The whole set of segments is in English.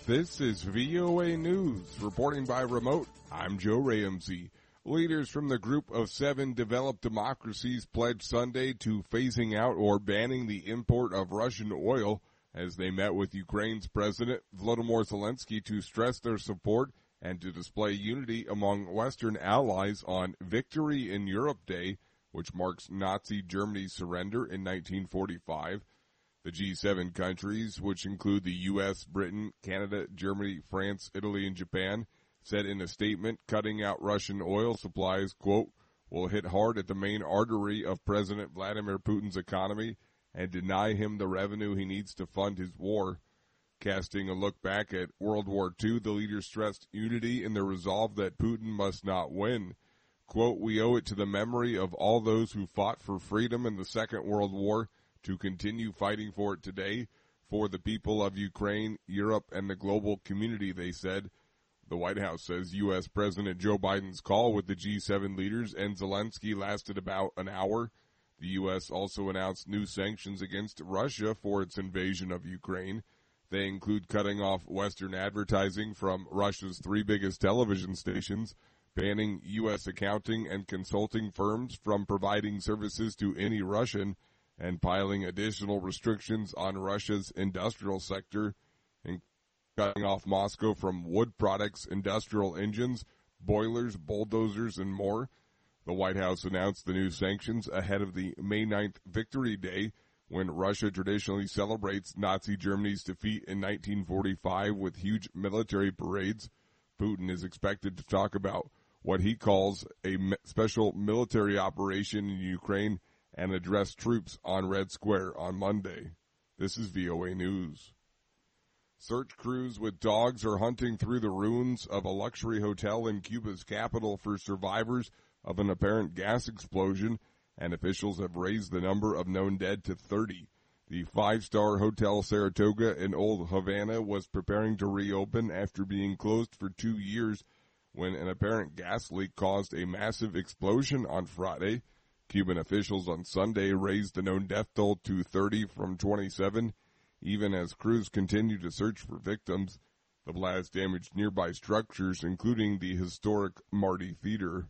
This is VOA News. Reporting by remote, I'm Joe Ramsey. Leaders from the Group of 7 developed democracies pledged Sunday to phasing out or banning the import of Russian oil as they met with Ukraine's President Volodymyr Zelensky to stress their support and to display unity among Western allies on Victory in Europe Day, which marks Nazi Germany's surrender in 1945. The G7 countries, which include the U.S., Britain, Canada, Germany, France, Italy, and Japan, said in a statement cutting out Russian oil supplies, quote, will hit hard at the main artery of President Vladimir Putin's economy and deny him the revenue he needs to fund his war. Casting a look back at World War II, the leaders stressed unity in their resolve that Putin must not win. Quote, we owe it to the memory of all those who fought for freedom in the Second World War to continue fighting for it today, for the people of Ukraine, Europe, and the global community, they said. The White House says U.S. President Joe Biden's call with the G7 leaders and Zelensky lasted about an hour. The U.S. also announced new sanctions against Russia for its invasion of Ukraine. They include cutting off Western advertising from Russia's 3 biggest television stations, banning U.S. accounting and consulting firms from providing services to any Russian, and piling additional restrictions on Russia's industrial sector, and cutting off Moscow from wood products, industrial engines, boilers, bulldozers, and more. The White House announced the new sanctions ahead of the May 9th Victory Day, when Russia traditionally celebrates Nazi Germany's defeat in 1945 with huge military parades. Putin is expected to talk about what he calls a special military operation in Ukraine and address troops on Red Square on Monday. This is VOA News. Search crews with dogs are hunting through the ruins of a luxury hotel in Cuba's capital for survivors of an apparent gas explosion, and officials have raised the number of known dead to 30. The 5-star Hotel Saratoga in Old Havana was preparing to reopen after being closed for 2 years when an apparent gas leak caused a massive explosion on Friday. Cuban officials on Sunday raised the known death toll to 30 from 27, even as crews continue to search for victims. The blast damaged nearby structures, including the historic Marty Theater.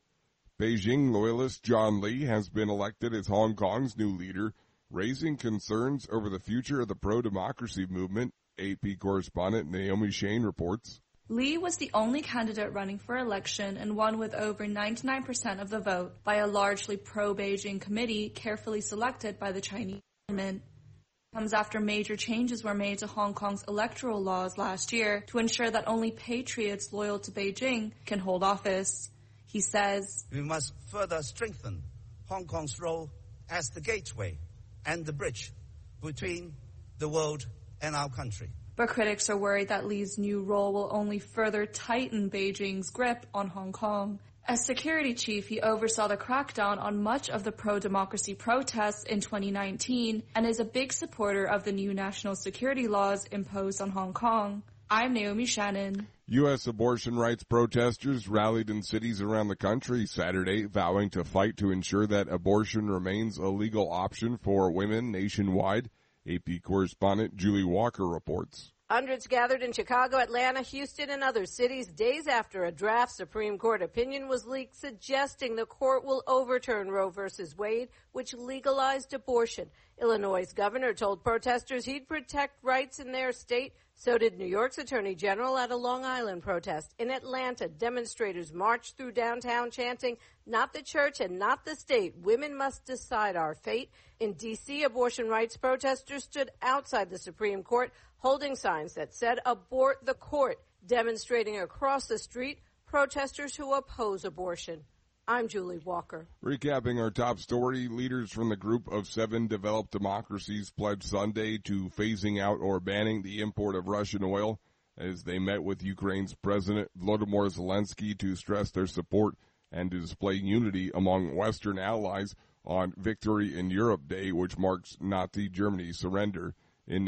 Beijing loyalist John Lee has been elected as Hong Kong's new leader, raising concerns over the future of the pro-democracy movement, AP correspondent Naomi Shane reports. Lee was the only candidate running for election and won with over 99% of the vote by a largely pro-Beijing committee carefully selected by the Chinese government. It comes after major changes were made to Hong Kong's electoral laws last year to ensure that only patriots loyal to Beijing can hold office. He says, we must further strengthen Hong Kong's role as the gateway and the bridge between the world and our country. But critics are worried that Lee's new role will only further tighten Beijing's grip on Hong Kong. As security chief, he oversaw the crackdown on much of the pro-democracy protests in 2019 and is a big supporter of the new national security laws imposed on Hong Kong. I'm Naomi Shannon. U.S. abortion rights protesters rallied in cities around the country Saturday, vowing to fight to ensure that abortion remains a legal option for women nationwide. AP correspondent Julie Walker reports. Hundreds gathered in Chicago, Atlanta, Houston, and other cities days after a draft Supreme Court opinion was leaked suggesting the court will overturn Roe v. Wade, which legalized abortion. Illinois' governor told protesters he'd protect rights in their state. So did New York's Attorney General at a Long Island protest. In Atlanta, demonstrators marched through downtown chanting, "Not the church and not the state. Women must decide our fate." In D.C., abortion rights protesters stood outside the Supreme Court holding signs that said, "Abort the court." Demonstrating across the street, protesters who oppose abortion. I'm Julie Walker. Recapping our top story, leaders from the Group of 7 developed democracies pledged Sunday to phasing out or banning the import of Russian oil as they met with Ukraine's President Volodymyr Zelensky to stress their support and to display unity among Western allies on Victory in Europe Day, which marks Nazi Germany's surrender in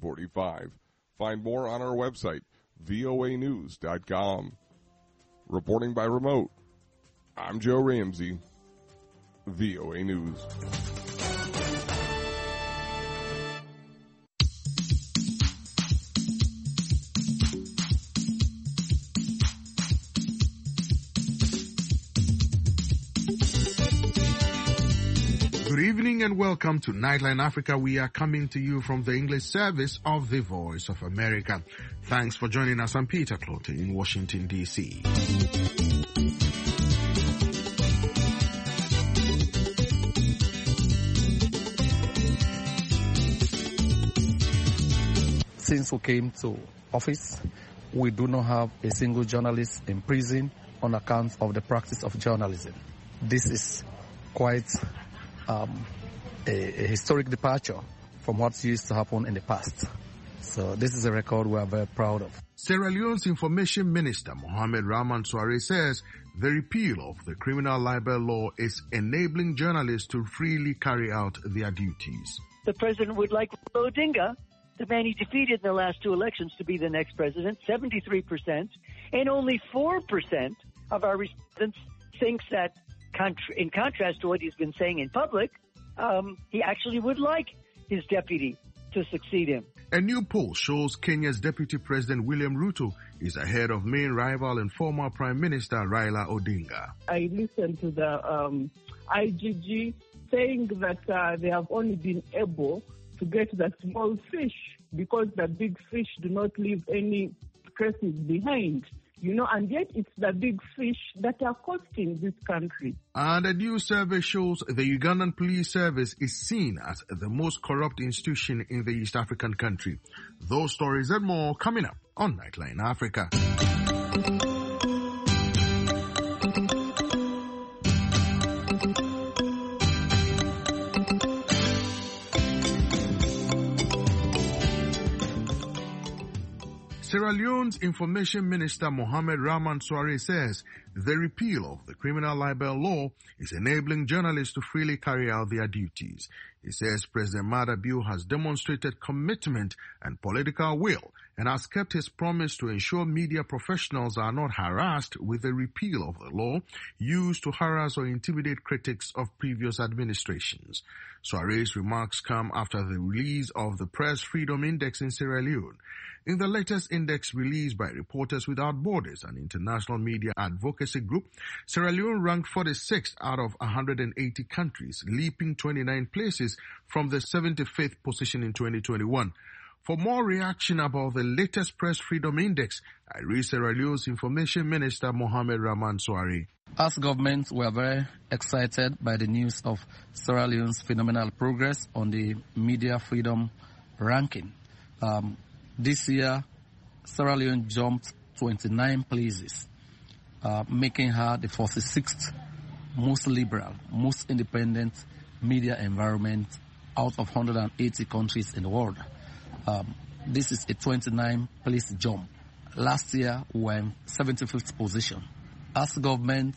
1945. Find more on our website, voanews.com. Reporting by remote, I'm Joe Ramsey, VOA News. Good evening and welcome to Nightline Africa. We are coming to you from the English service of the Voice of America. Thanks for joining us. I'm Peter Clote in Washington, D.C. Since we came to office, we do not have a single journalist in prison on account of the practice of journalism. This is quite a historic departure from what used to happen in the past. So this is a record we are very proud of. Sierra Leone's Information Minister Mohamed Rahman Soare says the repeal of the criminal libel law is enabling journalists to freely carry out their duties. The president would like Odinga, the man he defeated in the last two elections, to be the next president, 73%, and only 4% of our respondents thinks that, in contrast to what he's been saying in public, he actually would like his deputy to succeed him. A new poll shows Kenya's Deputy President William Ruto is ahead of main rival and former Prime Minister Raila Odinga. I listened to the IGG saying that they have only been able to get the small fish because the big fish do not leave any traces behind. And yet it's the big fish that are costing this country. And a new survey shows the Ugandan police service is seen as the most corrupt institution in the East African country. Those stories and more coming up on Nightline Africa. Sierra Leone's Information Minister Mohamed Rahman Soare says the repeal of the criminal libel law is enabling journalists to freely carry out their duties. He says President Maada Bio has demonstrated commitment and political will and has kept his promise to ensure media professionals are not harassed with the repeal of the law used to harass or intimidate critics of previous administrations. Soare's remarks come after the release of the Press Freedom Index in Sierra Leone. In the latest index released by Reporters Without Borders, an international media advocacy group, Sierra Leone ranked 46th out of 180 countries, leaping 29 places from the 75th position in 2021. For more reaction about the latest Press Freedom Index, I read Sierra Leone's Information Minister Mohamed Rahman Soare. As government, we are very excited by the news of Sierra Leone's phenomenal progress on the media freedom ranking. This year, Sierra Leone jumped 29 places, making her the 46th most liberal, most independent media environment out of 180 countries in the world. This is a 29-place jump. Last year, we were in 75th position. As government,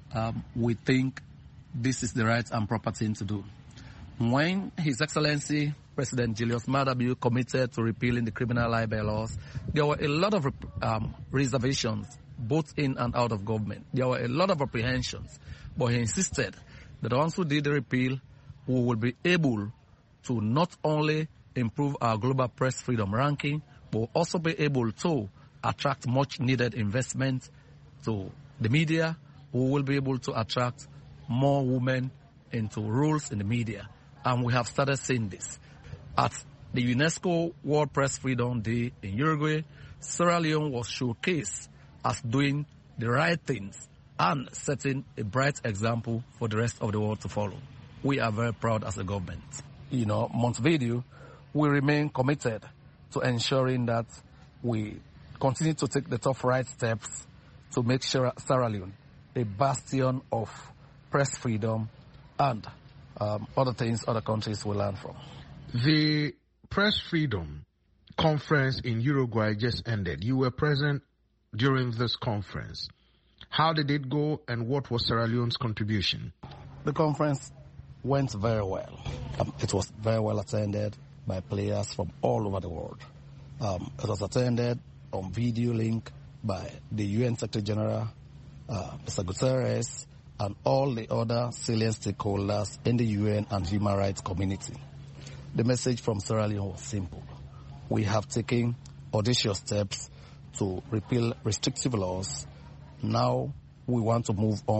we think this is the right and proper thing to do. When His Excellency President Julius Maada Bio committed to repealing the criminal libel laws, there were a lot of reservations, both in and out of government. There were a lot of apprehensions, but he insisted that once we did the repeal, we will be able to not only improve our global press freedom ranking, but also be able to attract much needed investment to the media. We will be able to attract more women into roles in the media. And we have started seeing this. At the UNESCO World Press Freedom Day in Uruguay, Sierra Leone was showcased as doing the right things and setting a bright example for the rest of the world to follow. We are very proud as a government. Montevideo, we remain committed to ensuring that we continue to take the tough right steps to make Sierra Leone a bastion of press freedom and other things other countries will learn from. The Press Freedom Conference in Uruguay just ended. You were present during this conference. How did it go and what was Sierra Leone's contribution? The conference went very well. It was very well attended by players from all over the world. It was attended on video link by the UN Secretary General, Mr. Guterres, and all the other salient stakeholders in the UN and human rights community. The message from Sierra Leone was simple. We have taken audacious steps to repeal restrictive laws. Now we want to move on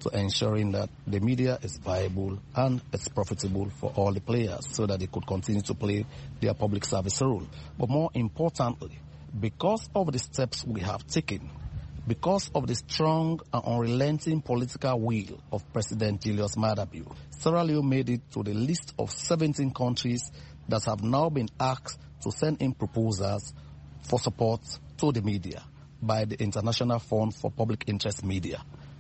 to ensuring that the media is viable and it's profitable for all the players so that they could continue to play their public service role. But more importantly, because of the steps we have taken, because of the strong and unrelenting political will of President Julius Maada Bio, Sierra Leone made it to the list of 17 countries that have now been asked to send in proposals for support to the media by the International Fund for Public Interest Media.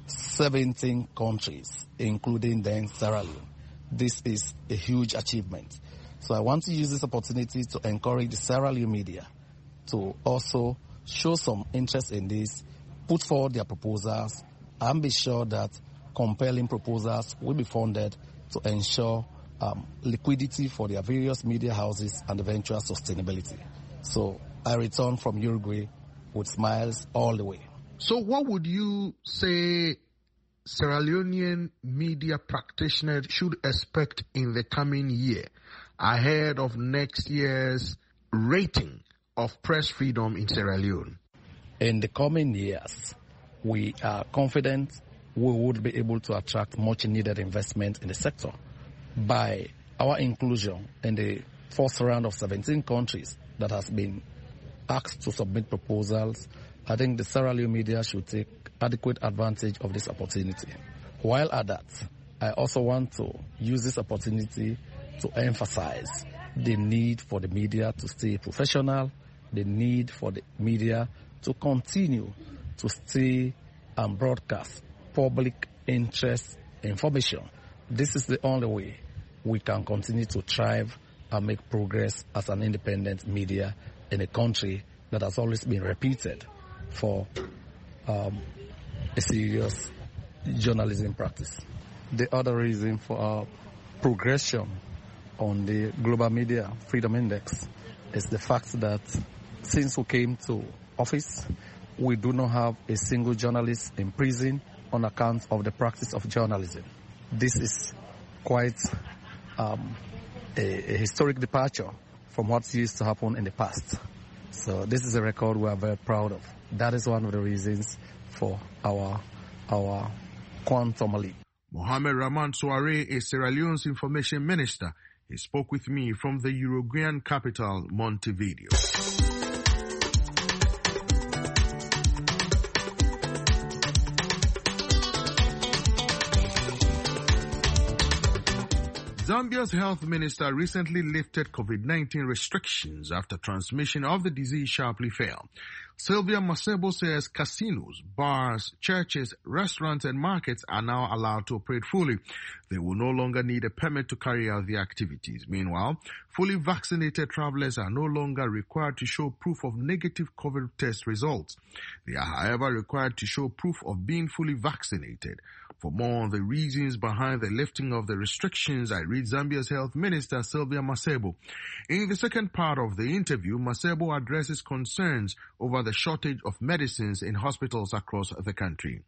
17 countries, including then Sierra Leone. This is a huge achievement. So I want to use this opportunity to encourage the Sierra Leone media to also show some interest in this, put forward their proposals, and be sure that compelling proposals will be funded to ensure liquidity for their various media houses and eventual sustainability. So I return from Uruguay with smiles all the way. So what would you say Sierra Leonean media practitioners should expect in the coming year ahead of next year's rating of press freedom in Sierra Leone? In the coming years, we are confident we would be able to attract much needed investment in the sector by our inclusion in the first round of 17 countries that has been asked to submit proposals. I think the Sierra Leone media should take adequate advantage of this opportunity. While at that, I also want to use this opportunity to emphasize the need for the media to stay professional, the need for the media to continue to stay and broadcast public interest information. This is the only way we can continue to thrive and make progress as an independent media in a country that has always been reputed for a serious journalism practice. The other reason for our progression on the Global Media Freedom Index is the fact that since we came to office, we do not have a single journalist in prison on account of the practice of journalism. This is quite a historic departure from what used to happen in the past. So this is a record we are very proud of. That is one of the reasons for our quantum leap. Mohamed Rahman Soare is Sierra Leone's information minister. He spoke with me from the Uruguayan capital, Montevideo. Zambia's health minister recently lifted COVID-19 restrictions after transmission of the disease sharply fell. Sylvia Masebo says casinos, bars, churches, restaurants and markets are now allowed to operate fully. They will no longer need a permit to carry out the activities. Meanwhile, fully vaccinated travelers are no longer required to show proof of negative COVID test results. They are, however, required to show proof of being fully vaccinated. For more on the reasons behind the lifting of the restrictions, I read Zambia's health minister, Sylvia Masebo. In the second part of the interview, Masebo addresses concerns over the shortage of medicines in hospitals across the country.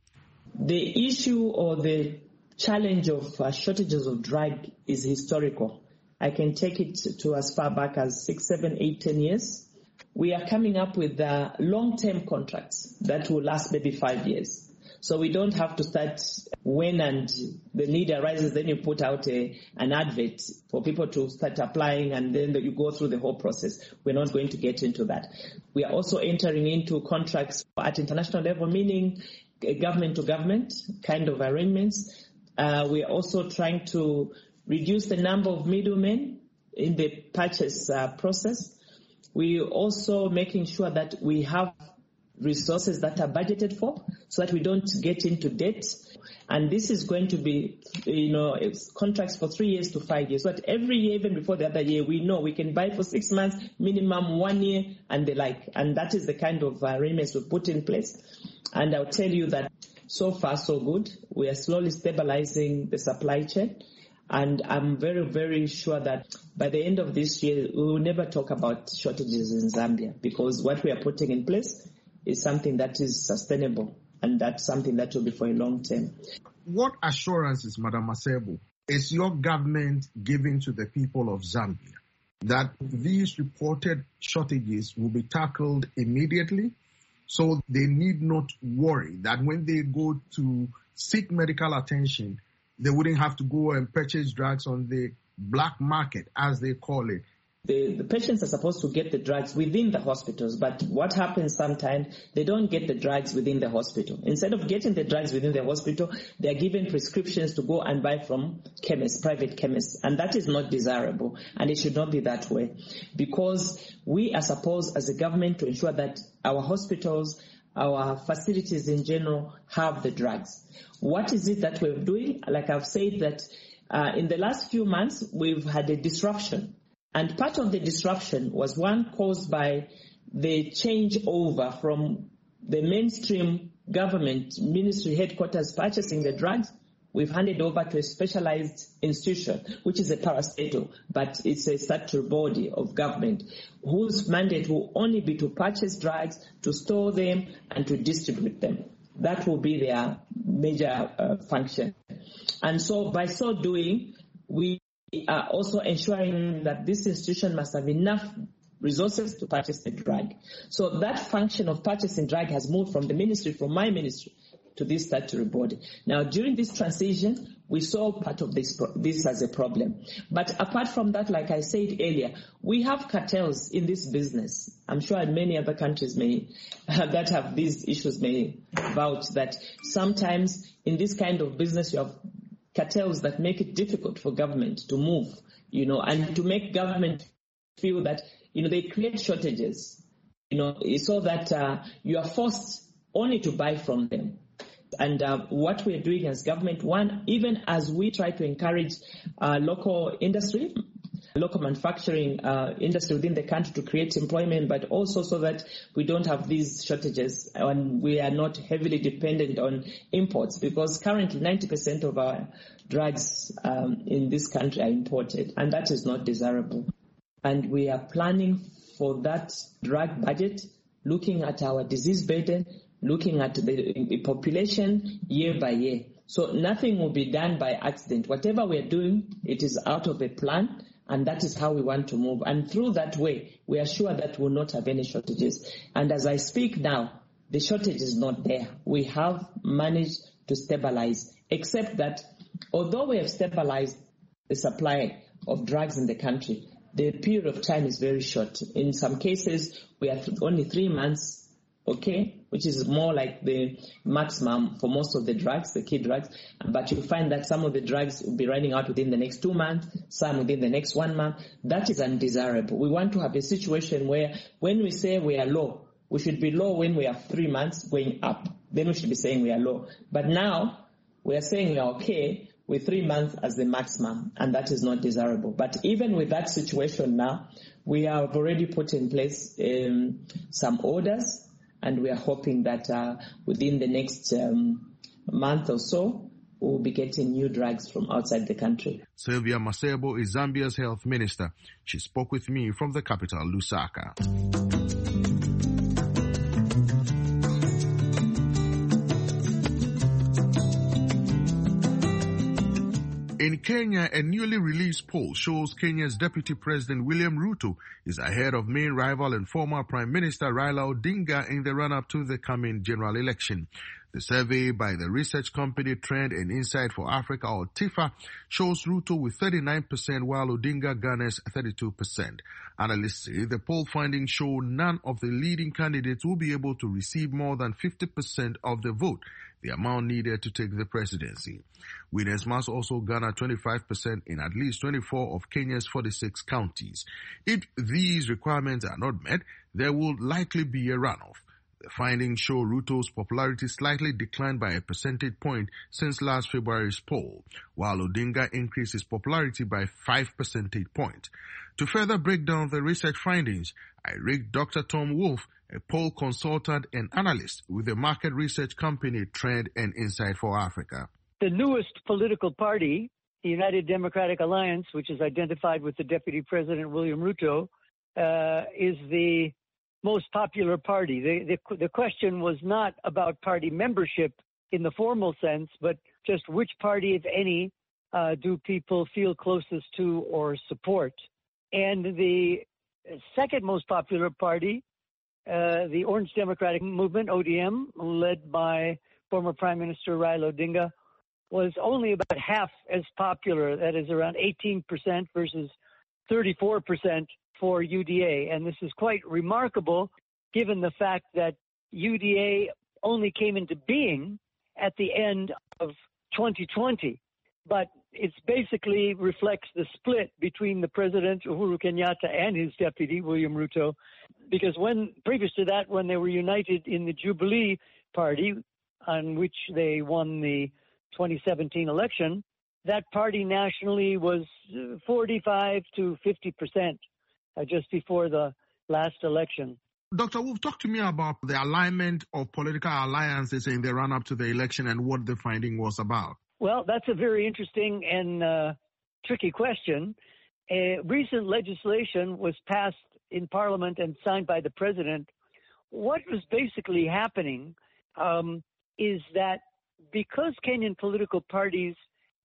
The issue or the challenge of shortages of drug is historical. I can take it to as far back as 6, 7, 8, 10 years. We are coming up with long-term contracts that will last maybe 5 years. So we don't have to start when and the need arises, then you put out an advert for people to start applying and then you go through the whole process. We're not going to get into that. We are also entering into contracts at international level, meaning government to government kind of arrangements. We are also trying to reduce the number of middlemen in the purchase process. We are also making sure that we have resources that are budgeted for so that we don't get into debt. And this is going to be, it's contracts for 3 years to 5 years. But every year, even before the other year, we know we can buy for 6 months, minimum 1 year, and the like. And that is the kind of arrangements we put in place. And I'll tell you that so far, so good. We are slowly stabilizing the supply chain. And I'm very, very sure that by the end of this year, we will never talk about shortages in Zambia, because what we are putting in place is something that is sustainable, and that's something that will be for a long term. What assurances, Madam Masebo, is your government giving to the people of Zambia that these reported shortages will be tackled immediately, so they need not worry that when they go to seek medical attention, they wouldn't have to go and purchase drugs on the black market, as they call it. The patients are supposed to get the drugs within the hospitals, but what happens sometimes, they don't get the drugs within the hospital. Instead of getting the drugs within the hospital, they are given prescriptions to go and buy from chemists, private chemists, and that is not desirable, and it should not be that way, because we are supposed as a government to ensure that our hospitals, our facilities in general have the drugs. What is it that we're doing? Like I've said that in the last few months, we've had a disruption. And part of the disruption was one caused by the changeover from the mainstream government ministry headquarters purchasing the drugs. We've handed over to a specialized institution, which is a parastatal, but it's a statutory body of government whose mandate will only be to purchase drugs, to store them, and to distribute them. That will be their major function. And so by so doing, we are also ensuring that this institution must have enough resources to purchase the drug. So that function of purchasing drug has moved from the ministry, from my ministry, to this statutory body. Now, during this transition, we saw part of this as a problem. But apart from that, like I said earlier, we have cartels in this business. I'm sure many other countries that have these issues may vouch that sometimes in this kind of business you have cartels that make it difficult for government to move, and to make government feel that, they create shortages, so that you are forced only to buy from them. And what we're doing as government, one, even as we try to encourage local industry, local manufacturing industry within the country to create employment, but also so that we don't have these shortages and we are not heavily dependent on imports, because currently 90% of our drugs in this country are imported, and that is not desirable. And we are planning for that drug budget, looking at our disease burden, looking at the population year by year. So nothing will be done by accident. Whatever we're doing, it is out of a plan, and that is how we want to move. And through that way, we are sure that we'll not have any shortages. And as I speak now, the shortage is not there. We have managed to stabilize, except that although we have stabilized the supply of drugs in the country, the period of time is very short. In some cases, we are only 3 months, which is more like the maximum for most of the drugs, the key drugs. But you'll find that some of the drugs will be running out within the next 2 months, some within the next 1 month. That is undesirable. We want to have a situation where when we say we are low, we should be low when we are 3 months going up. Then we should be saying we are low. But now we are saying we are okay with 3 months as the maximum, and that is not desirable. But even with that situation now, we have already put in place some orders, and we are hoping that within the next month or so, we'll be getting new drugs from outside the country. Sylvia Masebo is Zambia's health minister. She spoke with me from the capital, Lusaka. In Kenya, a newly released poll shows Kenya's Deputy President William Ruto is ahead of main rival and former Prime Minister Raila Odinga in the run-up to the coming general election. The survey by the research company Trend and Insight for Africa, or TIFA, shows Ruto with 39% while Odinga garners 32%. Analysts say the poll findings show none of the leading candidates will be able to receive more than 50% of the vote, the amount needed to take the presidency. Winners must also garner 25% in at least 24 of Kenya's 46 counties. If these requirements are not met, there will likely be a runoff. The findings show Ruto's popularity slightly declined by a percentage point since last February's poll, while Odinga increased his popularity by 5 percentage points. To further break down the research findings, I rigged Dr. Tom Wolf, a poll consultant and analyst with the market research company Trend and Insight for Africa. The newest political party, the United Democratic Alliance, which is identified with the Deputy President William Ruto, is the most popular party. The question was not about party membership in the formal sense, but just which party, if any, do people feel closest to or support. And the second most popular party, the Orange Democratic Movement, ODM, led by former Prime Minister Raila Odinga, was only about half as popular, that is around 18% versus 34% for UDA. And this is quite remarkable given the fact that UDA only came into being at the end of 2020. But it basically reflects the split between the president, Uhuru Kenyatta, and his deputy, William Ruto, because previous to that, when they were united in the Jubilee Party, on which they won the 2017 election, that party nationally was 45 to 50% just before the last election. Dr. Wolf, talk to me about the alignment of political alliances in the run-up to the election and what the finding was about. Well, that's a very interesting and tricky question. Recent legislation was passed in Parliament and signed by the President. What was basically happening is that because Kenyan political parties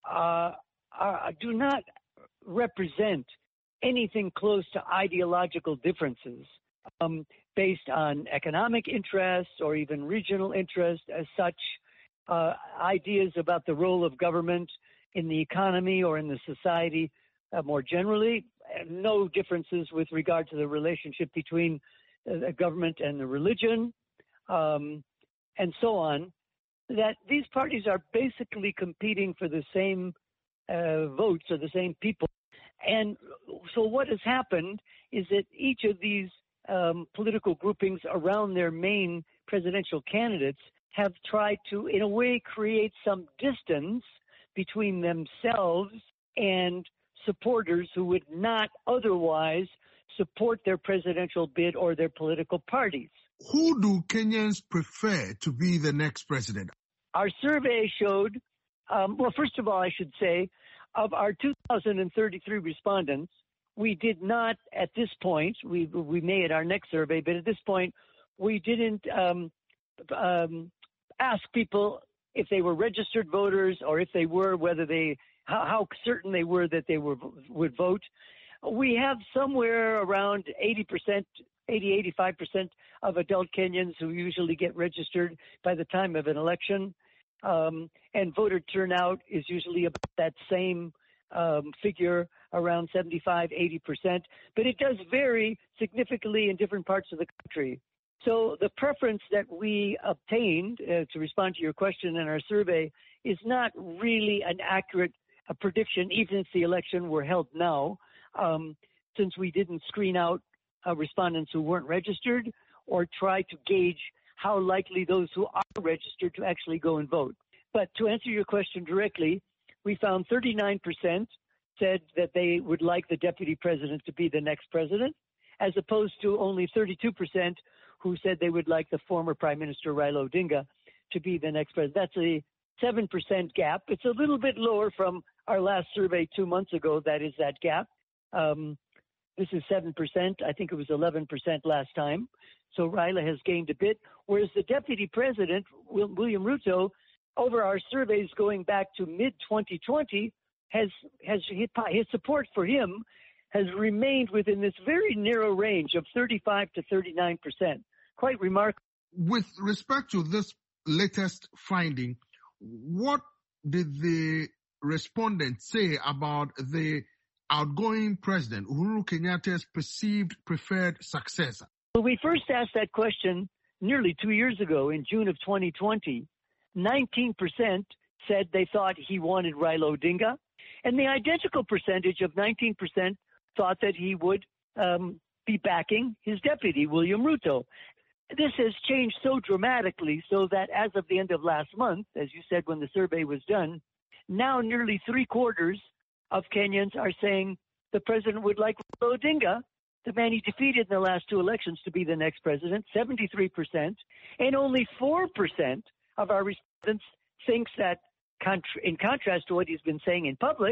do not represent anything close to ideological differences based on economic interests or even regional interests as such, ideas about the role of government in the economy or in the society more generally, no differences with regard to the relationship between the government and the religion, and so on, that these parties are basically competing for the same votes or the same people. And so what has happened is that each of these political groupings around their main presidential candidates have tried to, in a way, create some distance between themselves and supporters who would not otherwise support their presidential bid or their political parties. Who do Kenyans prefer to be the next president? Our survey showed, well, first of all, I should say, of our 2,033 respondents, we did not at this point, we may at our next survey, but at this point, we didn't ask people if they were registered voters or if they were, how certain they were that they would vote. We have somewhere around 85% of adult Kenyans who usually get registered by the time of an election. And voter turnout is usually about that same figure, around 75, 80%. But it does vary significantly in different parts of the country. So the preference that we obtained, to respond to your question in our survey, is not really an accurate prediction, even if the election were held now, since we didn't screen out respondents who weren't registered or try to gauge how likely those who are registered to actually go and vote. But to answer your question directly, we found 39% said that they would like the deputy president to be the next president, as opposed to only 32% who said they would like the former Prime Minister Raila Odinga to be the next president. That's a 7% gap. It's a little bit lower from our last survey 2 months ago. That is that gap. This is 7%. I think it was 11% last time. So Raila has gained a bit, whereas the deputy president, William Ruto, over our surveys going back to mid-2020, his support for him has remained within this very narrow range of 35 to 39%. Quite remarkable. With respect to this latest finding, what did the respondents say about the outgoing president, Uhuru Kenyatta's perceived preferred successor? When we first asked that question nearly 2 years ago in June of 2020, 19% said they thought he wanted Raila Odinga, and the identical percentage of 19% thought that he would be backing his deputy, William Ruto. This has changed so dramatically so that as of the end of last month, as you said when the survey was done, now nearly 3/4 of Kenyans are saying the president would like Raila Odinga, the man he defeated in the last 2 elections, to be the next president, 73%, and only 4% of our respondents thinks that, in contrast to what he's been saying in public,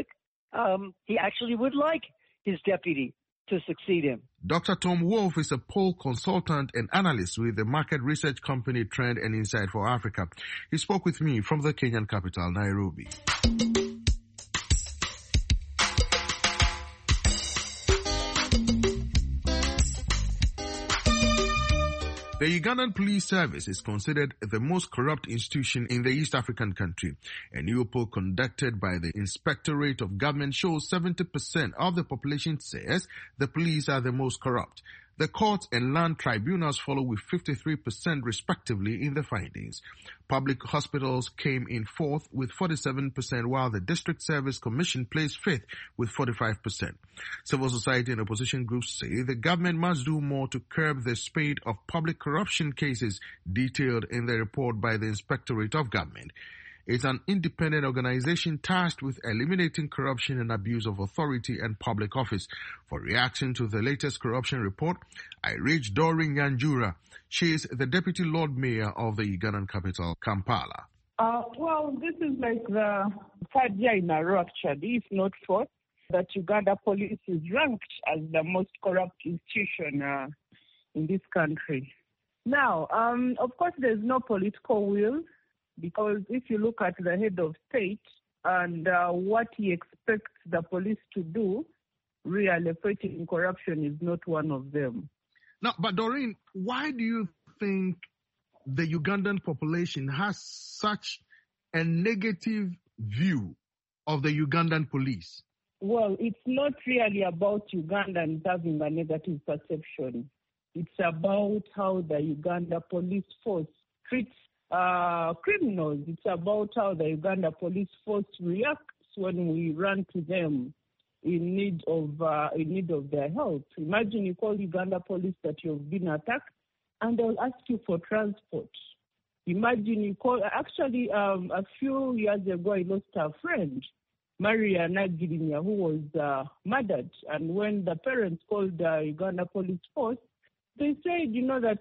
he actually would like his deputy to succeed him. Dr. Tom Wolf is a poll consultant and analyst with the market research company Trend and Insight for Africa. He spoke with me from the Kenyan capital, Nairobi. The Ugandan Police Service is considered the most corrupt institution in the East African country. A new poll conducted by the Inspectorate of Government shows 70% of the population says the police are the most corrupt. The courts and land tribunals follow with 53% respectively in the findings. Public hospitals came in fourth with 47%, while the District Service Commission placed fifth with 45%. Civil society and opposition groups say the government must do more to curb the spate of public corruption cases detailed in the report by the Inspectorate of Government. It's an independent organization tasked with eliminating corruption and abuse of authority and public office. For reaction to the latest corruption report, I reached Doreen Nyanjura. She is the Deputy Lord Mayor of the Ugandan capital, Kampala. Well, this is like the third year in a row, actually, if not fourth, that Uganda police is ranked as the most corrupt institution in this country. Now, of course, there's no political will, because if you look at the head of state and what he expects the police to do, really fighting corruption is not one of them. Now, but Doreen, why do you think the Ugandan population has such a negative view of the Ugandan police? Well, it's not really about Ugandans having a negative perception. It's about how the Uganda police force treats criminals. It's about how the Uganda police force reacts when we run to them in need of their help. Imagine you call Uganda police that you've been attacked, and they'll ask you for transport. Imagine you call. Actually, a few years ago, I lost a friend, Maria Nagirinya, who was murdered. And when the parents called the Uganda police force, they said,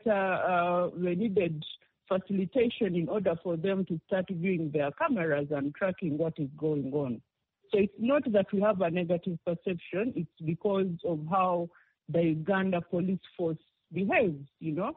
that they needed facilitation in order for them to start viewing their cameras and tracking what is going on. So it's not that we have a negative perception, it's because of how the Uganda police force behaves, You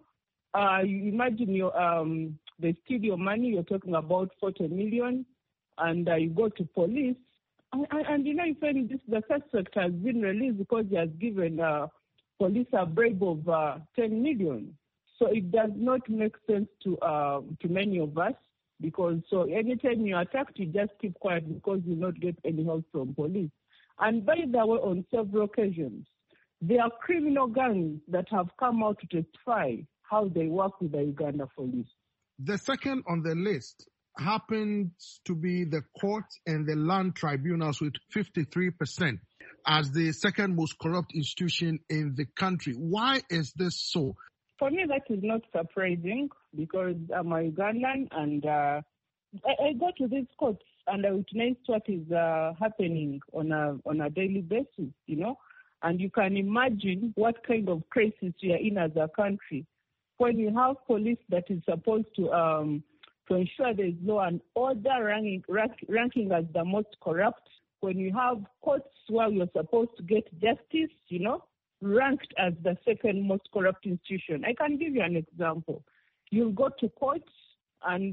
imagine they steal your money, you're talking about 40 million, and you go to police, and even the suspect has been released because he has given police a bribe of 10 million. So it does not make sense to many of us, because so anytime you're attacked, you just keep quiet because you not get any help from police. And by the way, on several occasions, there are criminal gangs that have come out to testify how they work with the Uganda police. The second on the list happens to be the courts and the land tribunals with 53% as the second most corrupt institution in the country. Why is this so? For me, that is not surprising, because I'm a Ugandan and I go to these courts and I witness what is happening on a daily basis, and you can imagine what kind of crisis we are in as a country when you have police that is supposed to ensure there is law and order ranking as the most corrupt, when you have courts where you're supposed to get justice, ranked as the second most corrupt institution. I can give you an example. You'll go to court and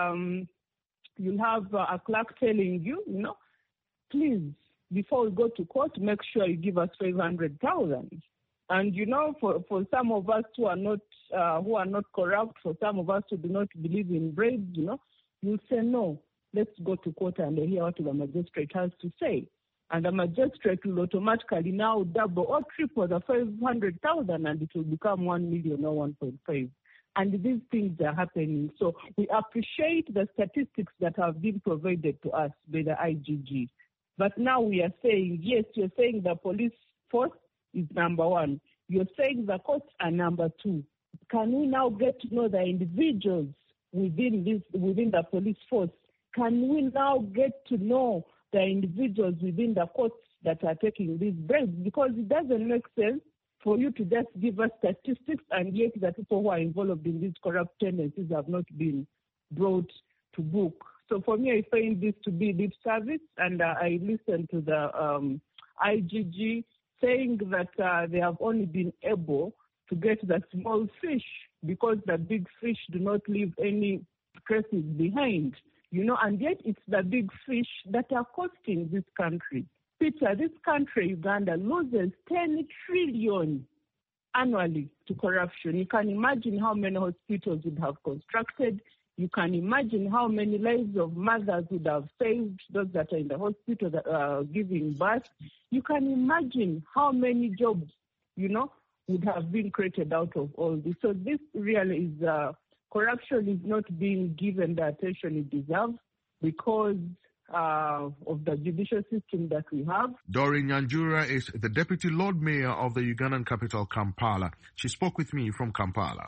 you'll have a clerk telling you, please, before we go to court, make sure you give us 500,000. And for some of us who are not corrupt, for some of us who do not believe in bribes, you'll say no. Let's go to court and hear what the magistrate has to say. And the magistrate will automatically now double or triple the 500,000, and it will become 1 million or 1.5. And these things are happening. So we appreciate the statistics that have been provided to us by the IGG. But now we are saying, yes, you're saying the police force is number one. You're saying the courts are number two. Can we now get to know the individuals within the police force? Can we now get to know the individuals within the courts that are taking these bribes? Because it doesn't make sense for you to just give us statistics and yet the people who are involved in these corrupt tendencies have not been brought to book. So for me, I find this to be lip service, and I listen to the IGG saying that they have only been able to get the small fish because the big fish do not leave any traces behind. And yet it's the big fish that are costing this country. Peter, this country, Uganda, loses 10 trillion annually to corruption. You can imagine how many hospitals would have constructed. You can imagine how many lives of mothers would have saved, those that are in the hospital that are giving birth. You can imagine how many jobs, would have been created out of all this. So this really is, corruption is not being given the attention it deserves because of the judicial system that we have. Doreen Nyanjura is the Deputy Lord Mayor of the Ugandan capital, Kampala. She spoke with me from Kampala.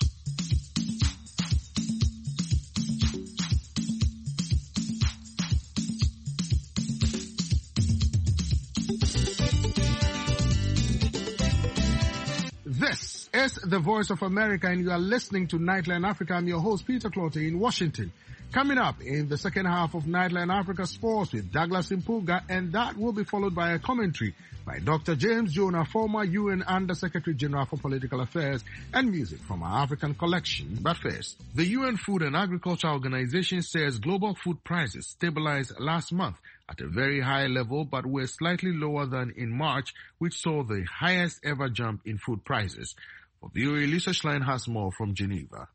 This is the Voice of America, and you are listening to Nightline Africa. I'm your host, Peter Clotte, in Washington. Coming up in the second half of Nightline Africa Sports with Douglas Impuga, and that will be followed by a commentary by Dr. James Jonah, former UN Under-Secretary General for Political Affairs, and music from our African collection. But first, the UN Food and Agriculture Organization says global food prices stabilized last month at a very high level, but were slightly lower than in March, which saw the highest ever jump in food prices. For VOA, Lisa Schlein has more from Geneva.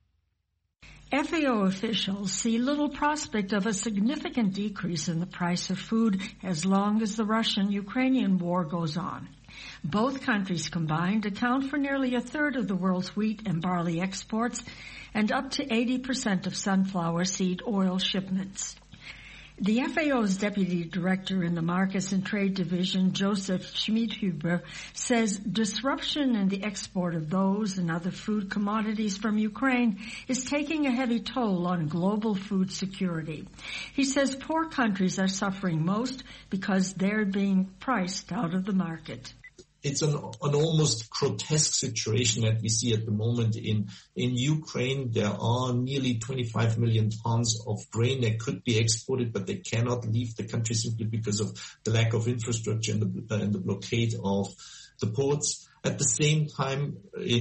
FAO officials see little prospect of a significant decrease in the price of food as long as the Russian-Ukrainian war goes on. Both countries combined account for nearly a third of the world's wheat and barley exports and up to 80% of sunflower seed oil shipments. The FAO's Deputy Director in the Markets and Trade Division, Joseph Schmidhuber, says disruption in the export of those and other food commodities from Ukraine is taking a heavy toll on global food security. He says poor countries are suffering most because they're being priced out of the market. It's an almost grotesque situation that we see at the moment in Ukraine. There are nearly 25 million tons of grain that could be exported, but they cannot leave the country simply because of the lack of infrastructure and the blockade of the ports. At the same time,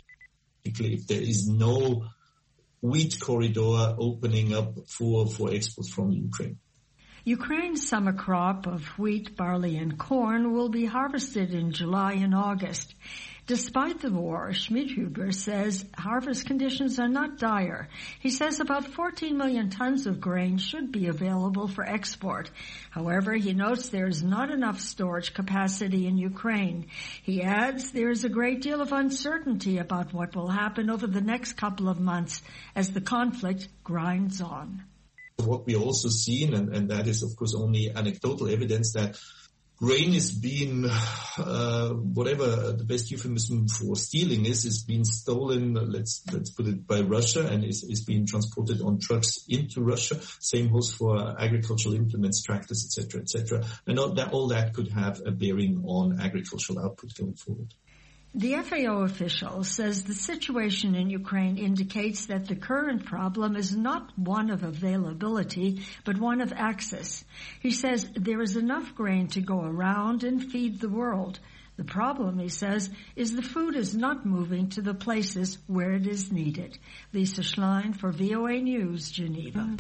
if there is no wheat corridor opening up for exports from Ukraine. Ukraine's summer crop of wheat, barley, and corn will be harvested in July and August. Despite the war, Schmidhuber says harvest conditions are not dire. He says about 14 million tons of grain should be available for export. However, he notes there is not enough storage capacity in Ukraine. He adds there is a great deal of uncertainty about what will happen over the next couple of months as the conflict grinds on. What we also seen, and that is of course only anecdotal evidence, that grain is being, whatever the best euphemism for stealing is being stolen, let's put it, by Russia, and is being transported on trucks into Russia. Same holds for agricultural implements, tractors, etc., etc. And all that could have a bearing on agricultural output going forward. The FAO official says the situation in Ukraine indicates that the current problem is not one of availability, but one of access. He says there is enough grain to go around and feed the world. The problem, he says, is the food is not moving to the places where it is needed. Lisa Schlein for VOA News, Geneva.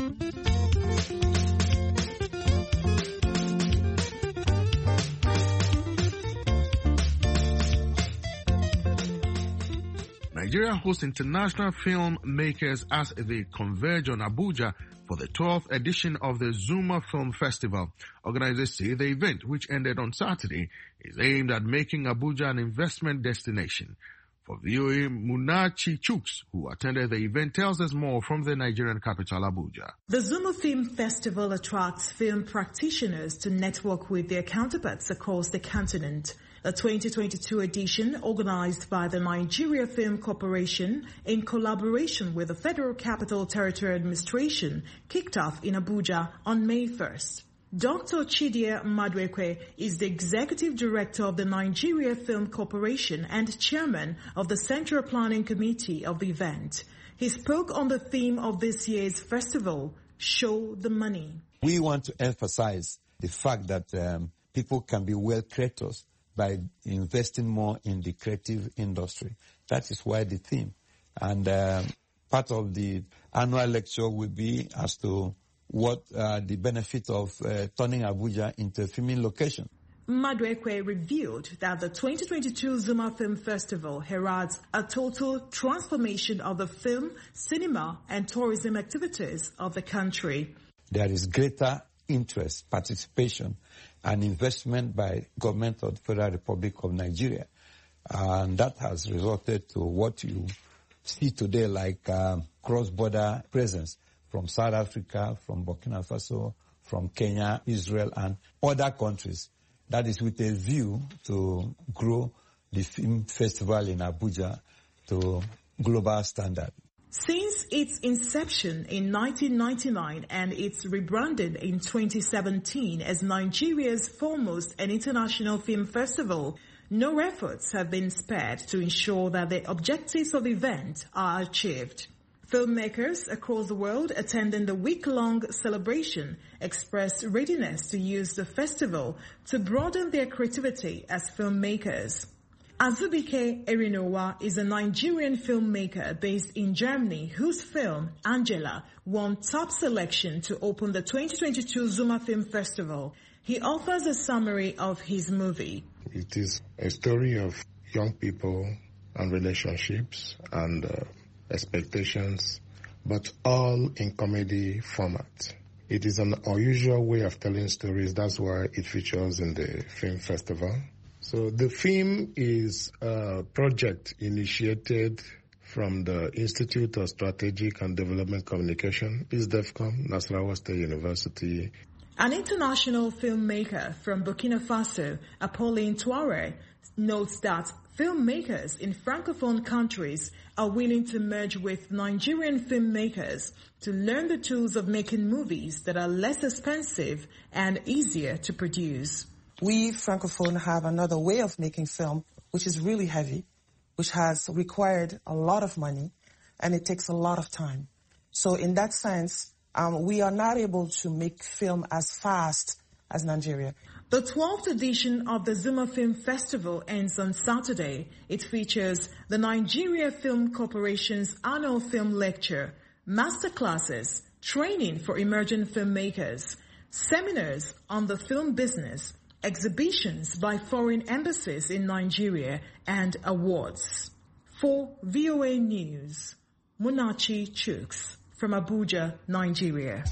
Nigeria hosts international filmmakers as they converge on Abuja for the 12th edition of the Zuma Film Festival. Organizers say the event, which ended on Saturday, is aimed at making Abuja an investment destination. For VOA, Munachi Chuks, who attended the event, tells us more from the Nigerian capital, Abuja. The Zuma Film Festival attracts film practitioners to network with their counterparts across the continent. The 2022 edition, organized by the Nigeria Film Corporation in collaboration with the Federal Capital Territory Administration, kicked off in Abuja on May 1st. Dr. Chidie Madwekwe is the Executive Director of the Nigeria Film Corporation and Chairman of the Central Planning Committee of the event. He spoke on the theme of this year's festival, Show the Money. We want to emphasize the fact that people can be wealth creators by investing more in the creative industry. That is why the theme. And part of the annual lecture will be as to what the benefit of turning Abuja into a filming location. Maduekwe revealed that the 2022 Zuma Film Festival heralds a total transformation of the film, cinema, and tourism activities of the country. There is greater interest, participation, and investment by government of the Federal Republic of Nigeria. And that has resulted to what you see today, like cross-border presence from South Africa, from Burkina Faso, from Kenya, Israel, and other countries. That is with a view to grow the film festival in Abuja to global standard. Since its inception in 1999 and its rebranding in 2017 as Nigeria's foremost and international film festival, no efforts have been spared to ensure that the objectives of the event are achieved. Filmmakers across the world attending the week-long celebration expressed readiness to use the festival to broaden their creativity as filmmakers. Azubike Erinowa is a Nigerian filmmaker based in Germany whose film, Angela, won top selection to open the 2022 Zuma Film Festival. He offers a summary of his movie. It is a story of young people and relationships and expectations, but all in comedy format. It is an unusual way of telling stories. That's why it features in the film festival. So the film is a project initiated from the Institute of Strategic and Development Communication, ISDEFCOM, Nasarawa State University. An international filmmaker from Burkina Faso, Apolline Touare, notes that filmmakers in Francophone countries are willing to merge with Nigerian filmmakers to learn the tools of making movies that are less expensive and easier to produce. We Francophone have another way of making film, which is really heavy, which has required a lot of money, and it takes a lot of time. So in that sense, we are not able to make film as fast as Nigeria. The 12th edition of the Zuma Film Festival ends on Saturday. It features the Nigeria Film Corporation's annual film lecture, masterclasses, training for emerging filmmakers, seminars on the film business, exhibitions by foreign embassies in Nigeria, and awards. For VOA News, Munachi Chuks from Abuja, Nigeria.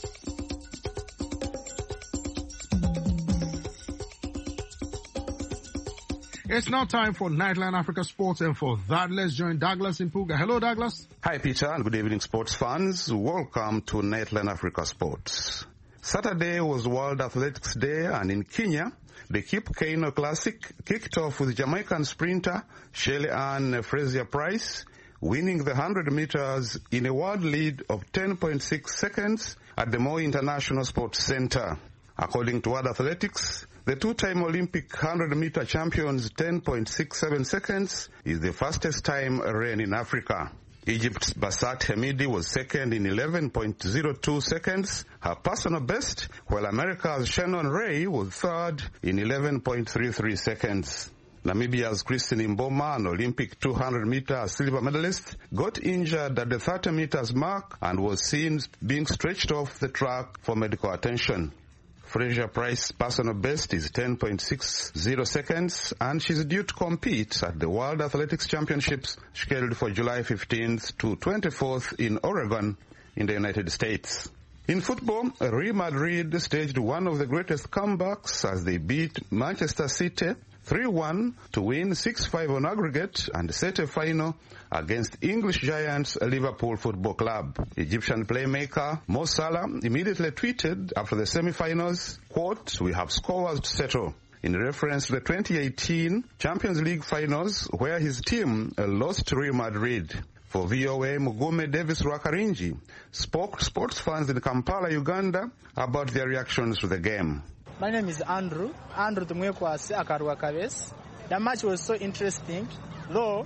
It's now time for Nightline Africa Sports, and for that, let's join Douglas Impuga. Hello, Douglas. Hi, Peter, and good evening, sports fans. Welcome to Nightline Africa Sports. Saturday was World Athletics Day, and in Kenya, the Kip Keino Classic kicked off with Jamaican sprinter Shirley Ann Fraser-Price winning the 100 meters in a world lead of 10.6 seconds at the Moi International Sports Center. According to World Athletics, the two-time Olympic 100-meter champion's 10.67 seconds is the fastest time ran in Africa. Egypt's Basat Hamidi was second in 11.02 seconds, her personal best, while America's Shannon Ray was third in 11.33 seconds. Namibia's Christine Mboma, an Olympic 200-meter silver medalist, got injured at the 30 meters mark and was seen being stretched off the track for medical attention. Fraser-Price's personal best is 10.60 seconds, and she's due to compete at the World Athletics Championships scheduled for July 15th to 24th in Oregon in the United States. In football, Real Madrid staged one of the greatest comebacks as they beat Manchester City 3-1 to win 6-5 on aggregate and set a final against English giants Liverpool Football Club. Egyptian playmaker Mo Salah immediately tweeted after the semi-finals, quote, "We have scores to settle," in reference to the 2018 Champions League finals where his team lost to Real Madrid. For VOA, Mugume Davis Rwakarinji spoke to sports fans in Kampala, Uganda about their reactions to the game. My name is Andrew Tumwekwasi Akarwa Kabes. The match was so interesting, though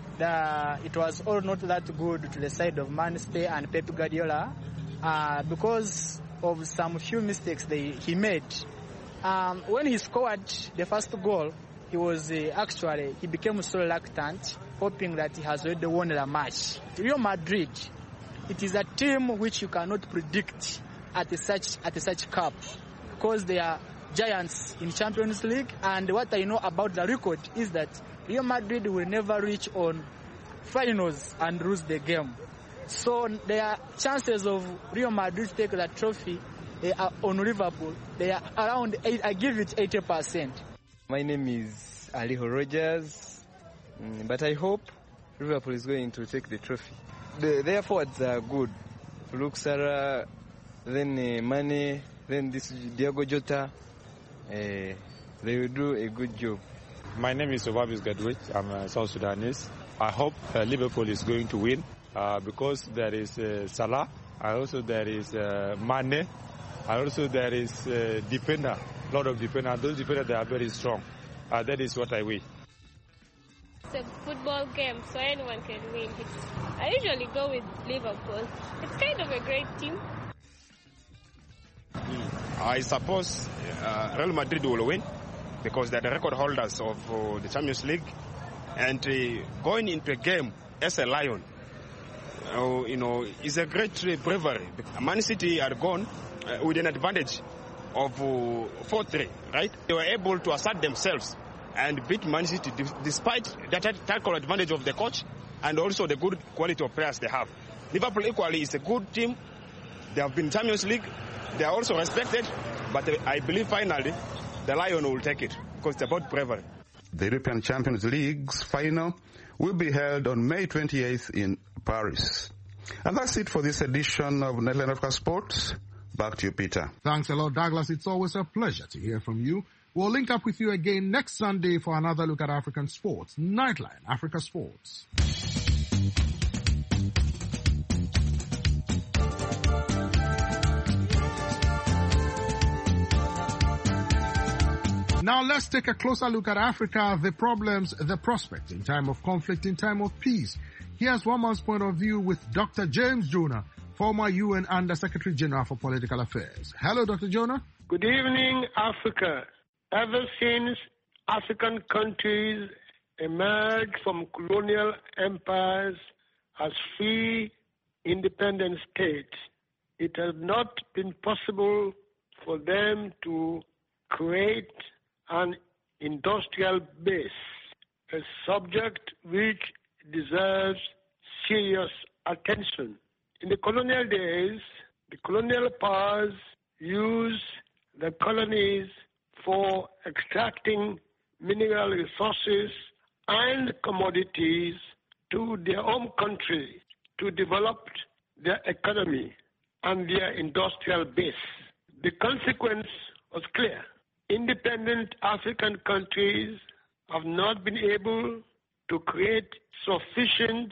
it was all not that good to the side of Man City and Pep Guardiola because of some few mistakes he made. When he scored the first goal, he was he became so reluctant, hoping that he has already won the match. Real Madrid, it is a team which you cannot predict at such cup, because they are giants in Champions League, and what I know about the record is that Real Madrid will never reach on finals and lose the game. So their chances of Real Madrid take the trophy on Liverpool, they are around, I give it 80%. My name is Aliho Rogers, but I hope Liverpool is going to take the trophy. Their forwards are good. Luxara, then Mane, then this Diego Jota. They will do a good job. My name is Obabis Gadwich. I'm a South Sudanese. I hope Liverpool is going to win because there is Salah. Also there is Mane. Also there is defender, a lot of defenders. Those defenders, they are very strong. That is what I wish. It's a football game, so anyone can win. I usually go with Liverpool. It's kind of a great team. I suppose Real Madrid will win because they're the record holders of the Champions League. And going into a game as a lion, is a great bravery. Man City are gone with an advantage of 4-3, right? They were able to assert themselves and beat Man City despite the tactical advantage of the coach and also the good quality of players they have. Liverpool equally is a good team. They have been Champions League. They are also respected, but I believe finally the Lion will take it because it's about bravery. The European Champions League's final will be held on May 28th in Paris. And that's it for this edition of Netherlands Africa Sports. Back to you, Peter. Thanks a lot, Douglas. It's always a pleasure to hear from you. We'll link up with you again next Sunday for another look at African sports. Nightline, Africa Sports. Now let's take a closer look at Africa, the problems, the prospects in time of conflict, in time of peace. Here's one man's point of view with Dr. James Jonah, former UN Under-Secretary General for Political Affairs. Hello, Dr. Jonah. Good evening, Africa. Ever since African countries emerged from colonial empires as free, independent states, it has not been possible for them to create an industrial base, a subject which deserves serious attention. In the colonial days, the colonial powers used the colonies for extracting mineral resources and commodities to their home country to develop their economy and their industrial base. The consequence was clear. Independent African countries have not been able to create sufficient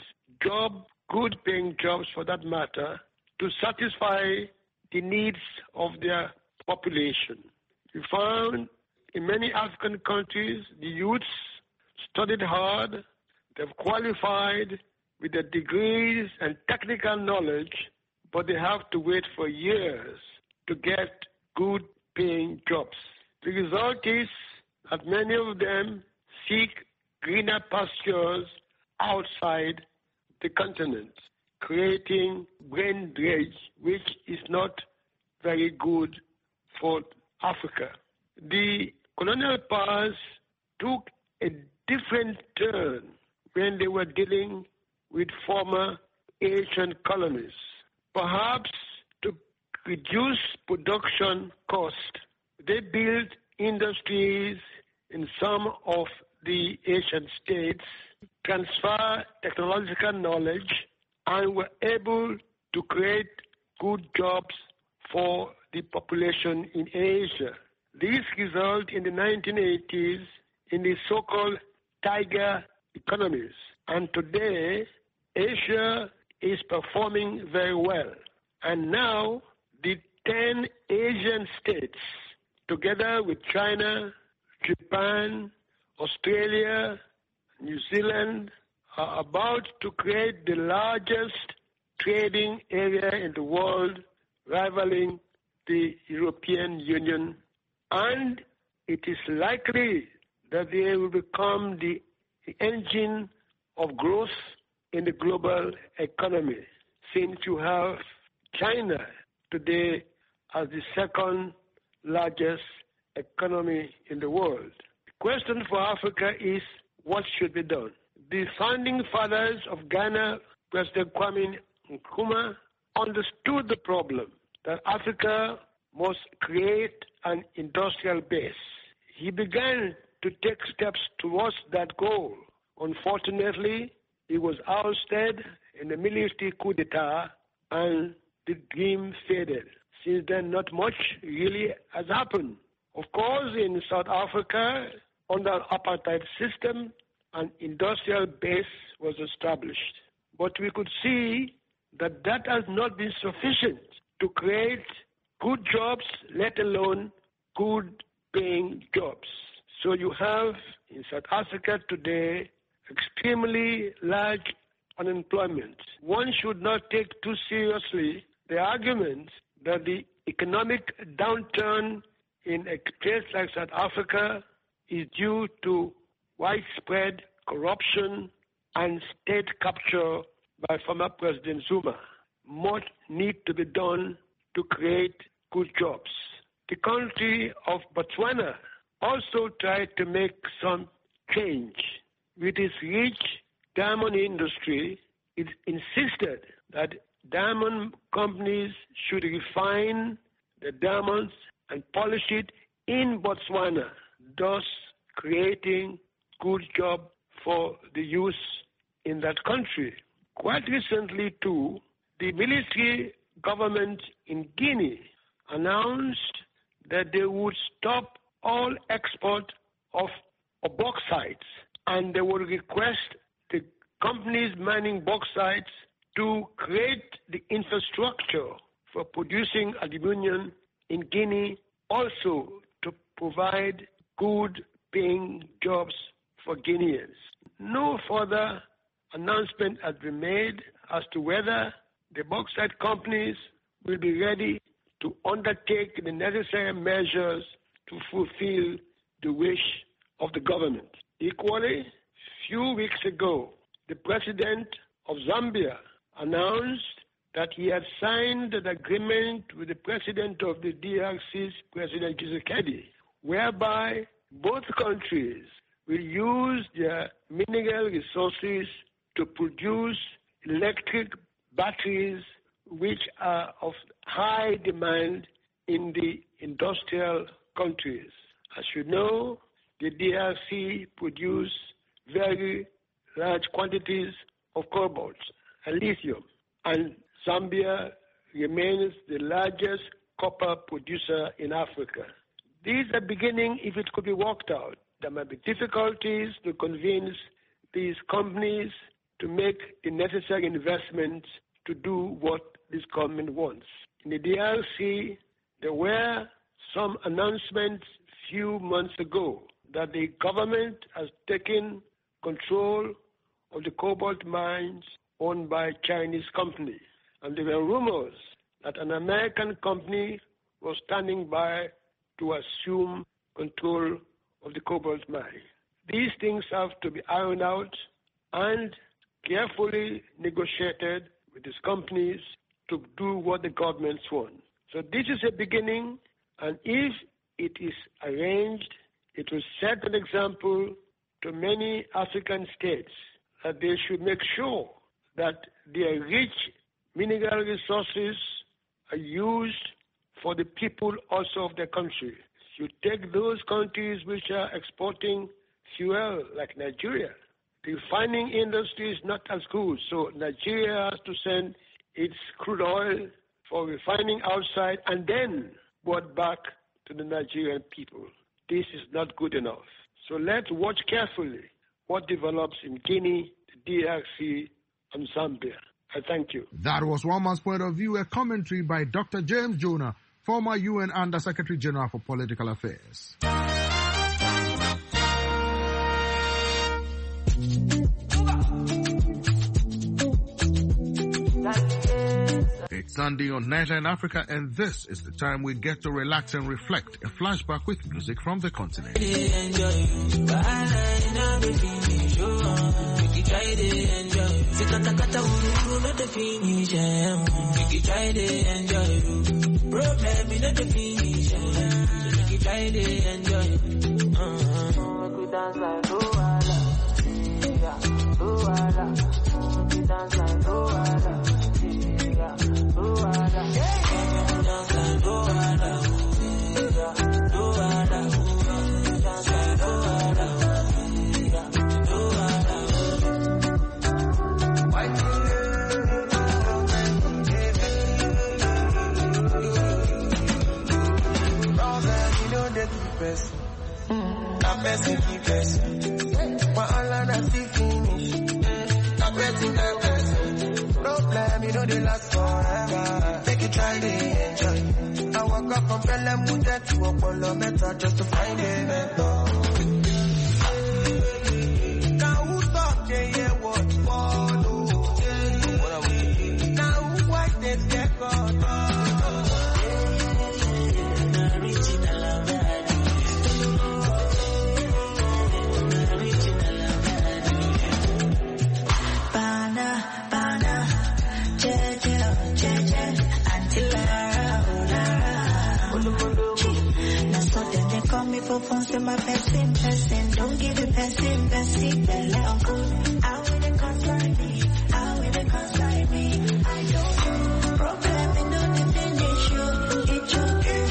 good paying jobs for that matter, to satisfy the needs of their population. We found in many African countries, the youths studied hard, they've qualified with their degrees and technical knowledge, but they have to wait for years to get good paying jobs. The result is that many of them seek greener pastures outside the continent, creating brain drain, which is not very good for Africa. The colonial powers took a different turn when they were dealing with former Asian colonies. Perhaps to reduce production cost, they built industries in some of the Asian states, transfer technological knowledge, and were able to create good jobs for the population in Asia. This resulted in the 1980s in the so-called tiger economies. And today, Asia is performing very well. And now, the 10 Asian states, together with China, Japan, Australia, New Zealand, are about to create the largest trading area in the world, rivaling the European Union. And it is likely that they will become the engine of growth in the global economy, since you have China today as the second largest economy in the world. The question for Africa is what should be done. The founding fathers of Ghana, President Kwame Nkrumah, understood the problem that Africa must create an industrial base. He began to take steps towards that goal. Unfortunately, he was ousted in a military coup d'etat and the dream faded. Since then, not much really has happened. Of course, in South Africa, under apartheid system, an industrial base was established. But we could see that that has not been sufficient to create good jobs, let alone good paying jobs. So you have in South Africa today extremely large unemployment. One should not take too seriously the argument that the economic downturn in a place like South Africa is due to widespread corruption and state capture by former President Zuma. Much needs to be done to create good jobs. The country of Botswana also tried to make some change. With its rich diamond industry, it insisted that diamond companies should refine the diamonds and polish it in Botswana, thus creating good job for the youth in that country. Quite recently, too, the military government in Guinea announced that they would stop all export of bauxite, and they would request the companies mining bauxite to create the infrastructure for producing aluminum in Guinea, also to provide good paying jobs for Guineans. No further announcement has been made as to whether the bauxite companies will be ready to undertake the necessary measures to fulfill the wish of the government. Equally, few weeks ago, the president of Zambia announced that he had signed an agreement with the president of the DRC's President Tshisekedi, whereby both countries will use their mineral resources to produce electric batteries which are of high demand in the industrial countries. As you know, the DRC produce very large quantities of cobalt and lithium, and Zambia remains the largest copper producer in Africa. These are beginning if it could be worked out. There might be difficulties to convince these companies to make the necessary investments to do what this government wants. In the DRC, there were some announcements few months ago that the government has taken control of the cobalt mines owned by Chinese companies. And there were rumors that an American company was standing by to assume control of the cobalt mine. These things have to be ironed out and carefully negotiated with these companies to do what the governments want. So this is a beginning, and if it is arranged, it will set an example to many African states that they should make sure that their rich mineral resources are used for the people also of their country. You take those countries which are exporting fuel, like Nigeria. The refining industry is not as good, so Nigeria has to send its crude oil for refining outside and then brought back to the Nigerian people. This is not good enough. So let's watch carefully what develops in Guinea, the DRC, and Zambia. I thank you. That was one man's point of view, a commentary by Dr. James Jonah, former UN Under Secretary General for Political Affairs. It's Sunday on Nightline Africa, and this is the time we get to relax and reflect. A flashback with music from the continent. try to enjoy. Make we dance like Luala. Yeah, Luala. Make we dance like Luala. Yeah, Luala. Make we dance like Luala. Yeah, Luala. Dance like Luala. Yeah, Luala. White that person keep person. But all of that see finish. That person, that person. Problem, you know they last forever. Make you try to enjoy. I woke up from Pelham to Apollo Meta just to find a mentor. Now who talk, yeah, what follow? Now who white they get caught? For phone, say my person. Don't give it person. Belle uncle. How will they consign me? How will they consign me? I don't know. Problem in the finish you. It's your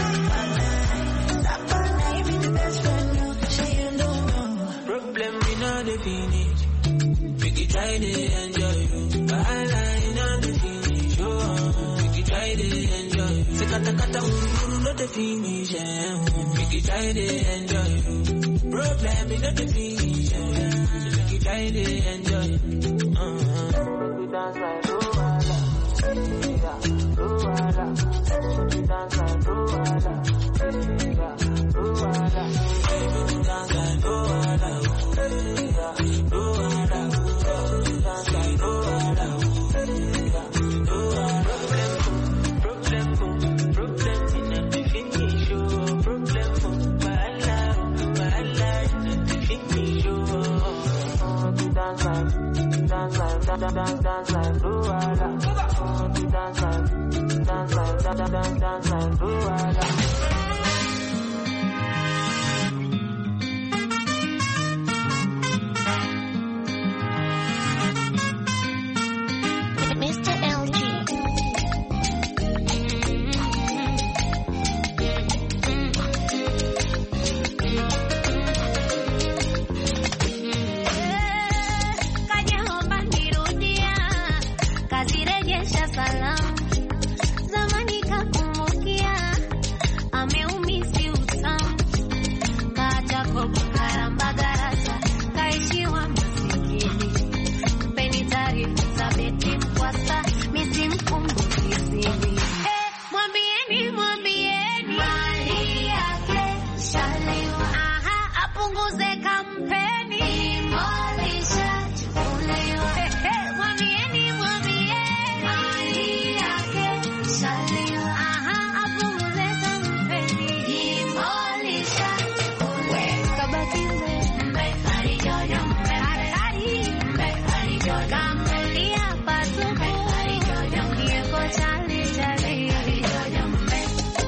Stop on be the best friend you. Say you don't know. Problem in the finish. Make you try to enjoy you. Bahala in the finish. Make you try to enjoy you. Say kata not the finish. Make you try to enjoy. Problem is not the finish. Make you try to enjoy. Make we dance like Luala. Yeah, Luala. Make we dance like Luala. Yeah, Luala. Make we dance like Luala. Yeah, Luala. Make we dance like Luala. Yeah, Luala. Problem in the finish. Problem. Dance like Luala. Dance like Luala. Mr. LG. Zamani kakumbukia, ameumisi utamu, kaja kukaramba darasa, kaishiwa masikini. Mpeni taarifa za beti mkwasa, misi mkumbuki sini. Mwambieni, mali yake shalewa. Aha, apunguze kampeni, imolisha chukulewa. Mwambieni, mali yake shalewa. Aha, apunguze kampeni, imolisha chukulewa. Kabati mbe, harijojo mbe, harijojo. Kamulia pasuku, harijojo. Yeko chali, harijojo mbe.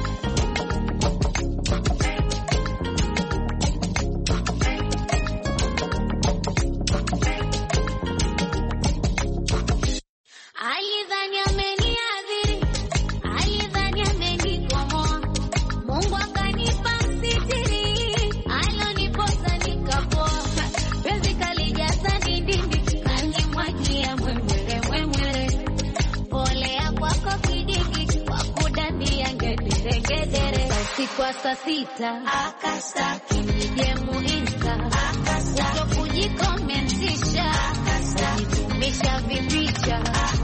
Alidhani ameniadhiri, alidhani amenikomoa. Mungu akanipa sitiri, aloniposa nikapoa. Penzi kalijaza dindindi, kanimwagia mwemwere. Polea kwako kidiki, kwa kudandia ngederegedere. Usiku wa saa sita, akastaki nije muinsta. Uto kujikomentisha, unitumisha vipicha.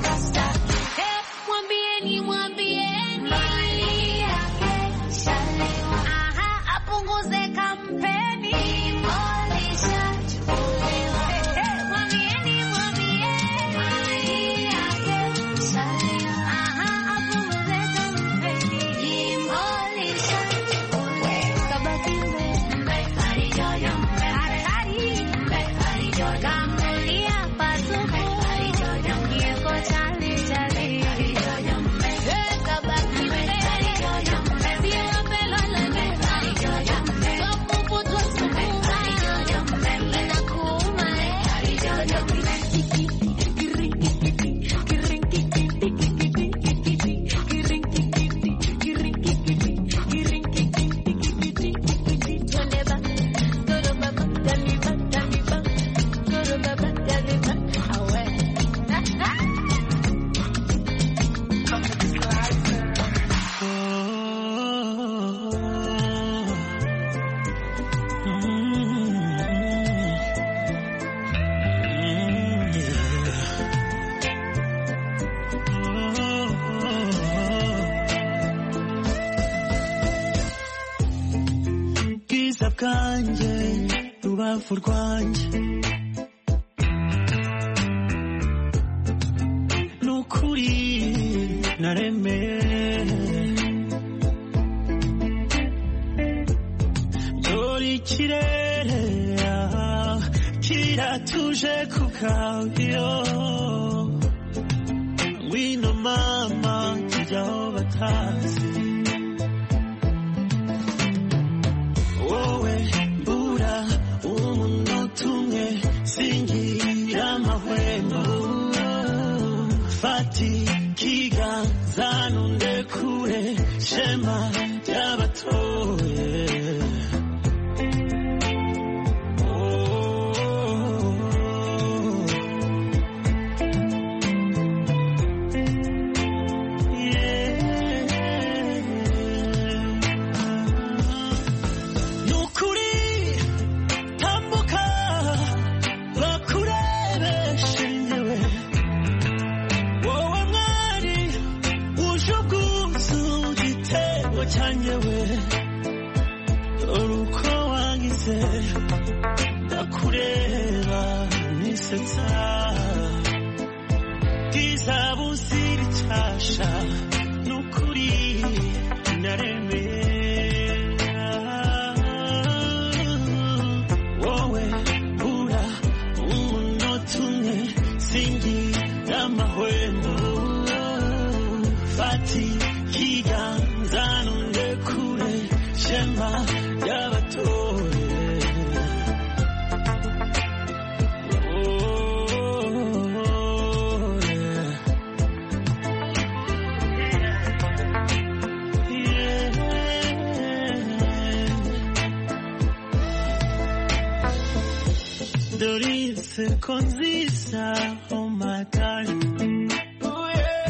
Mwambieni, mali yake shalewa. Aha, apunguze kampeni, imolisha chukulewa. Mwambieni, mali yake shalewa. Aha, apunguze kampeni, imolisha chukulewa. Kabati mbe, harijojo bwanjye rubavu rwanjye nukuri naremeye dore ikirere kiratuje ku bwayo ngwino mama tujya aho batazi wowe mbura umunota umwe singira amahwemo fati kiganza nundekure shema ry'abatoye ndakureba nisetsa bwiza buzira icyasha nukuri naremera wowe ura umunota umwe singira amahwemo fati kiganza nundekure shema ry'abatoye inseko nziza, oh my darling. Oh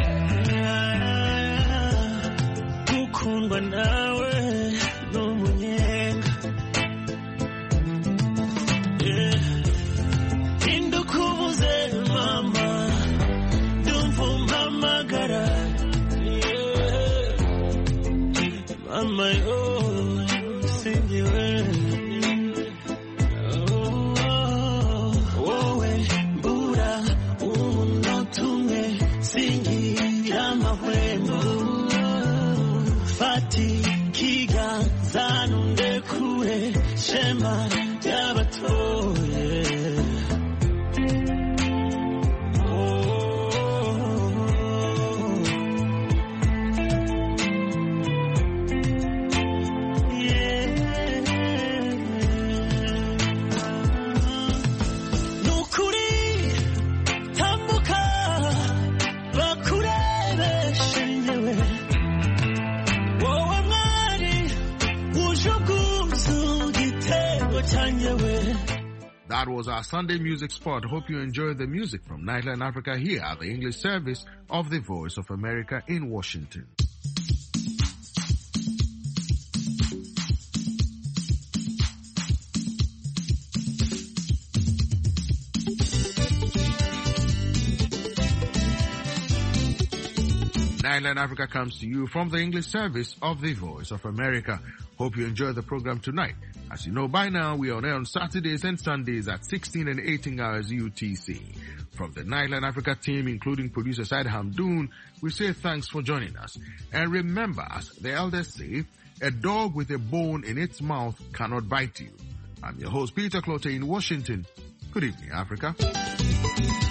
yeah. Gukundwa nawe n'umunyenga. Yeah. Indukubuze mama, ndumva umpamagara. Yeah. Mama yo, singiwe. Shema y'abatoye nukuri tambuka bakurebeshe nyewe wowe mwari ujuguzu. That was our Sunday music spot. Hope you enjoyed the music from Nightline Africa here at the English service of the Voice of America in Washington. Nightline Africa comes to you from the English service of the Voice of America. Hope you enjoy the program tonight. As you know by now, we are on air on Saturdays and Sundays at 16 and 18 hours UTC. From the Nightline Africa team, including producer Said Hamdoon, we say thanks for joining us. And remember, as the elders say, a dog with a bone in its mouth cannot bite you. I'm your host, Peter Clote in Washington. Good evening, Africa.